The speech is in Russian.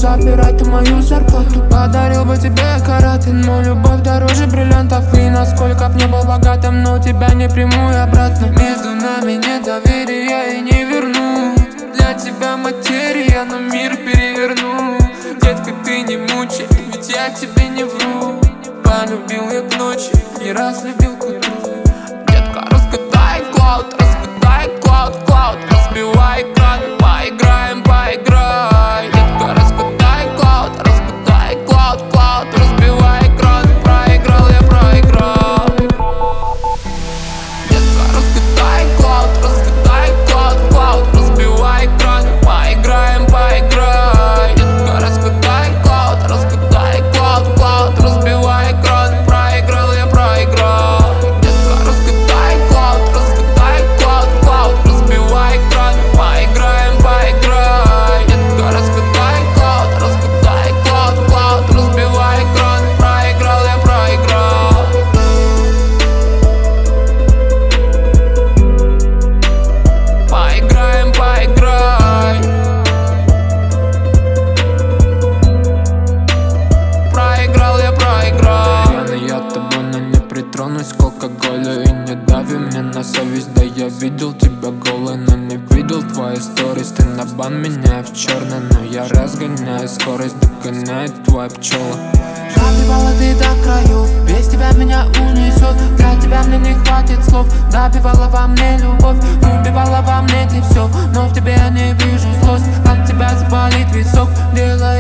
забирай ты мою зарплату. Подарил бы тебе каратин, но любовь дороже бриллиантов. И насколько б не был богатым, но тебя не приму и обратно. Между нами нет доверия и не верну. Для тебя материя, но мир переверну. Детка, ты не мучай, ведь я тебе не вру. Полюбил я к ночи, не раз любил к утру. Детка, разгадай клауд, клауд. Разбивай экран, поиграем, поиграй. Детка, разгадай клауд, клауд. Разбивай экран, проиграл, я проиграл. Детка, разгадай клауд, клауд. Разбивай экран, поиграем, поиграй. Детка, разгадай клауд, клауд. Разбивай экран, проиграл, я проиграл. Детка, разгадай клауд, клауд. Разбивай экран, поиграем, поиграй. Детка, разгадай клауд, клауд. Разбивай экран, проиграл, я проиграл. Поиграем, поиграй. Проиграл, я проиграл. Пьяный я тобой, но не притронусь к алкоголю. И не дави мне на совесть. Да я видел тебя голой, но не видел твои сторис. Ты на бан меняй в черный, но я разгоняю скорость. Догоняет твоя пчела. Добивала ты до краев, без тебя меня унесет. Для тебя мне не хватит слов. Добивала во мне любовь, убивала во мне ты все. Но в тебе я не вижу злость. От тебя заболит висок, делай